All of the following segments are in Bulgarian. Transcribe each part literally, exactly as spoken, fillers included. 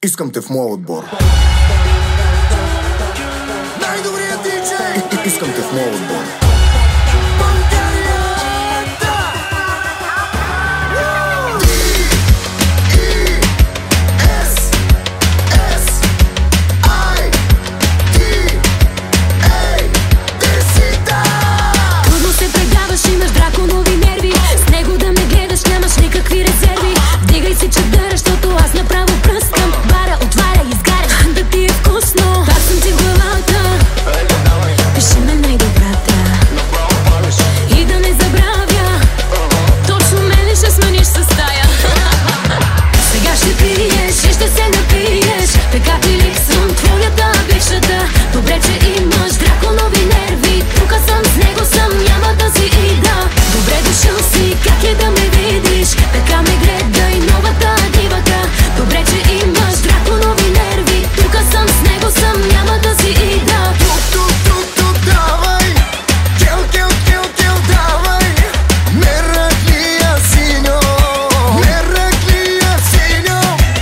Искам те в моя отбор. Най-добрият диджей! Искам те в моя отбор. Трудно се предаваш, имаш драконови нерви. С него да ме гледаш, нямаш никакви резерви. Вдигай си чадъра, защото аз направо пръскам. Бара, отваря, изгаря, да ти е вкусно. Пак съм ти в главата, пиши ме най-добрата и да не забравя, точно мен ли ще смениш със стая. Сега ще пиеш и ще се напиеш, така ти липсвам твоята бившата. Добре, че имаш драконови нерви, тука съм, с него съм, няма да си ида. Добре дошъл си, как е да ме видиш, така ме гледай новата дивата. Добре, че имаш драконови нерви, тука съм, с него съм, няма да си ида. Тук, тук, тук, тук, давай! Кел, кел, кел, кел, давай! Мераклия синьо! Мераклия синьо!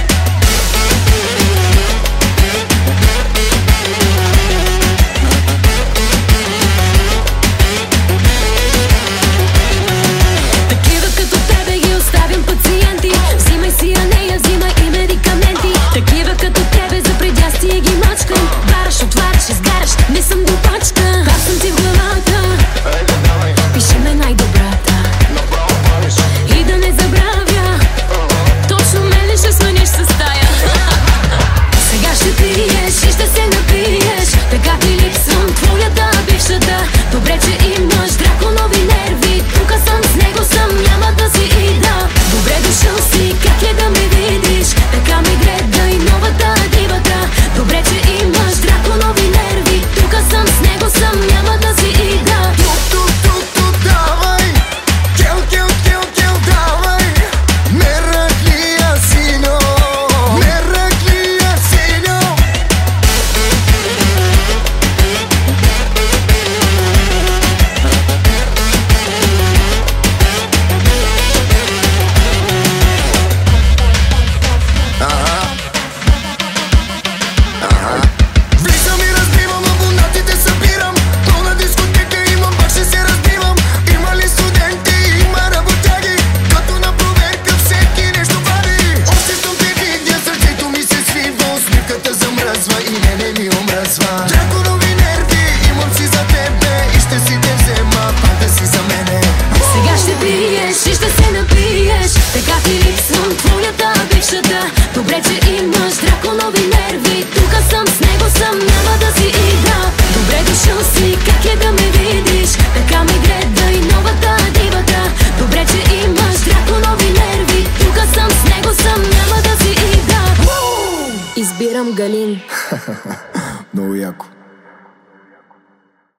Такива като тебе ги оставям пациенти. Взимай си, а нея взимай и медикаменти. Такива като тебе за предястие ги мачкам. Бараш, отваряш, изгаряш, не съм глупачка. Аз съм ти в главата, пиши ме най-добрата и да не забравя, точно мен ли ще смениш със стая. Сега ще пиеш и ще се напиеш, така ти липсвам твоята бившата. Добре, че имаш драконови нерви, тука съм, с него съм, няма да си ида. Добре дошъл си, как е да ме видиш, така ме гледай новата дивата. Добре, че имаш драконови нерви, тука съм, с него съм, няма да си ида. Тук, тук, тук, тук, давай! Кел, кел, кел, кел, давай! Мераклия синьо! Мераклия синьо! Влизам и разбивам, абонатите събирам. Пълна дискотека имам, пак ще се разбивам. Има ли студенти, има работяги, като на проверка всеки нещо вади. Още съм те видя, сърцето ми се свива, усмивката замръзва и не, не ми омръзва. Драконови нерви имам си за тебе и ще си те взема, пак да си за мене. Сега ще пиеш и ще се напиеш, така ти липсвам твоята бившата. Добре, че имаш драконови нерви, тука съм, с него съм, няма да си ида. Добре дошъл си, как е да ме видиш, така ме гледай новата дивата. Добре, че имаш драконови нерви, тука съм, с него съм, няма да си ида. Избирам Галин. Много яко.